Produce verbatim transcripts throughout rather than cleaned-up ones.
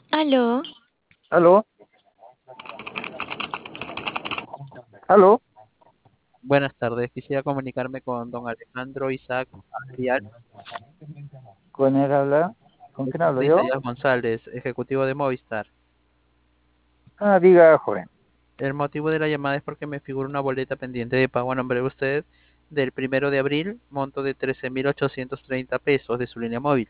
Aló, ¿Aló? ¿Aló? Buenas tardes, quisiera comunicarme con don Alejandro Isaac Arias, ¿Con él habla? ¿Con quién hablo de yo? Isaías González, ejecutivo de Movistar. Ah, diga, joven. El motivo de la llamada es porque me figura una boleta pendiente de pago a nombre de usted del primero de abril, monto de trece mil ochocientos treinta pesos de su línea móvil.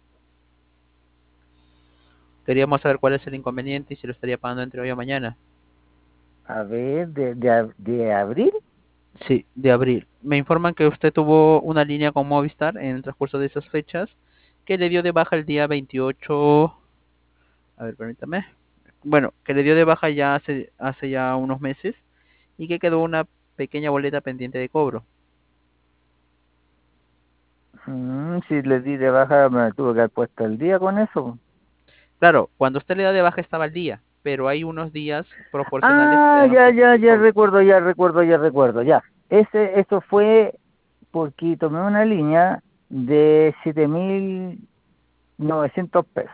Queríamos saber cuál es el inconveniente y si lo estaría pagando entre hoy o mañana. A ver, ¿de, de, ab- de abril? Sí, de abril. Me informan que usted tuvo una línea con Movistar en el transcurso de esas fechas, que le dio de baja el día veintiocho. A ver, permítame. Bueno, que le dio de baja ya hace, hace ya unos meses y que quedó una pequeña boleta pendiente de cobro. Mm, si le di de baja, me tuve que haber puesto el día con eso. Claro, cuando usted le da de baja estaba al día, pero hay unos días proporcionales que Ah, quedaron ya, pendientes ya, de ya cobro. recuerdo, ya recuerdo, ya recuerdo, ya. Ese, eso fue porque tomé una línea de siete mil novecientos pesos.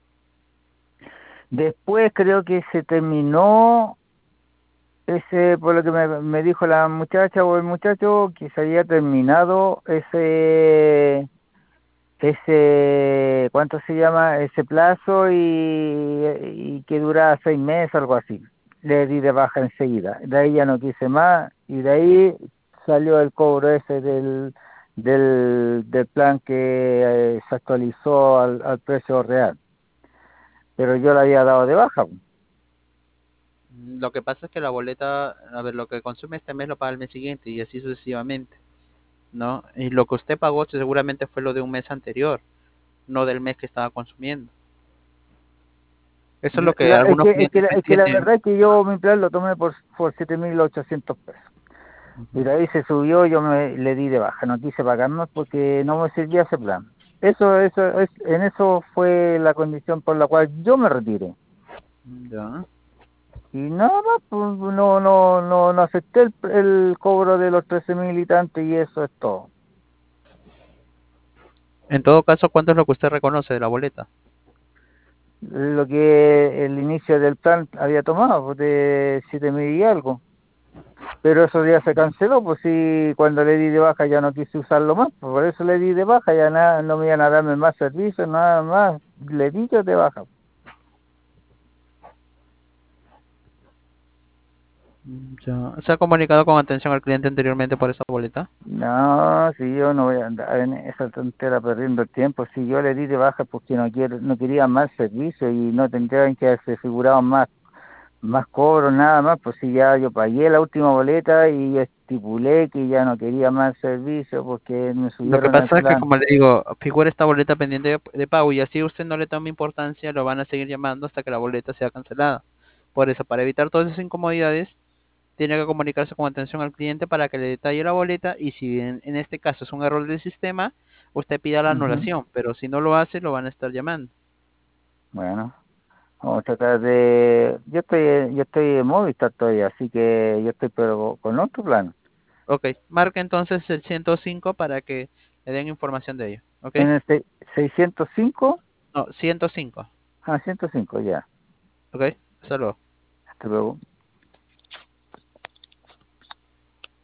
Después creo que se terminó ese, por lo que me, me dijo la muchacha o el muchacho, que se había terminado ese ese, ¿cuánto se llama? Ese plazo y, y que dura seis meses, algo así. Le di de baja enseguida. De ahí ya no quise más y de ahí salió el cobro ese del, del, del plan que eh, se actualizó al, al precio real. Pero yo le había dado de baja. Mm, Lo que pasa es que la boleta, a ver, lo que consume este mes lo paga el mes siguiente y así sucesivamente, ¿no? Y lo que usted pagó seguramente fue lo de un mes anterior, no del mes que estaba consumiendo. Eso es La- lo que la- es algunos que, es que, clientes la- no es que la entienden. verdad es que yo mi plan lo tomé por, por siete mil ochocientos pesos. Y Ujú. de ahí se subió, yo me le di de baja, no quise pagar más porque no me servía ese plan. Eso, eso, es, en eso fue la condición por la cual yo me retiré. Ya. Y nada más, pues, no, no, no, no acepté el, el cobro de los trece mil y tanto y eso es todo. En todo caso, ¿cuánto es lo que usted reconoce de la boleta? Lo que el inicio del plan había tomado, pues, de siete mil y algo. Pero eso ya se canceló, pues sí, cuando le di de baja ya no quise usarlo más, pues por eso le di de baja, ya nada, no me iban a darme más servicios, nada más, le di yo de baja. Mm, ya. ¿Se ha comunicado con atención al cliente anteriormente por esa boleta? No, si yo no voy a andar en esa tontera perdiendo el tiempo, si yo le di de baja porque no quiero, no quería más servicio y no tendrían que haberse figurado más, más cobros, nada más, pues si ya yo pagué la última boleta y estipulé que ya no quería más servicio porque me Lo que subieron el pasa es que, plan. como le digo, figura esta boleta pendiente de, de pago y así usted no le toma importancia, lo van a seguir llamando hasta que la boleta sea cancelada. Por eso, para evitar todas esas incomodidades, tiene que comunicarse con atención al cliente para que le detalle la boleta y si en, en este caso es un error del sistema, usted pida la Ujú. anulación, pero si no lo hace, lo van a estar llamando. Bueno, vamos a tratar de, yo estoy, yo estoy en Movistar todavía, así que yo estoy pero con otro plan. Ok, marca entonces el ciento cinco para que le den información de ello. Ok, En el se- seiscientos cinco, no, ciento cinco. ah, ciento cinco ya. Ok, hasta luego. Hasta luego.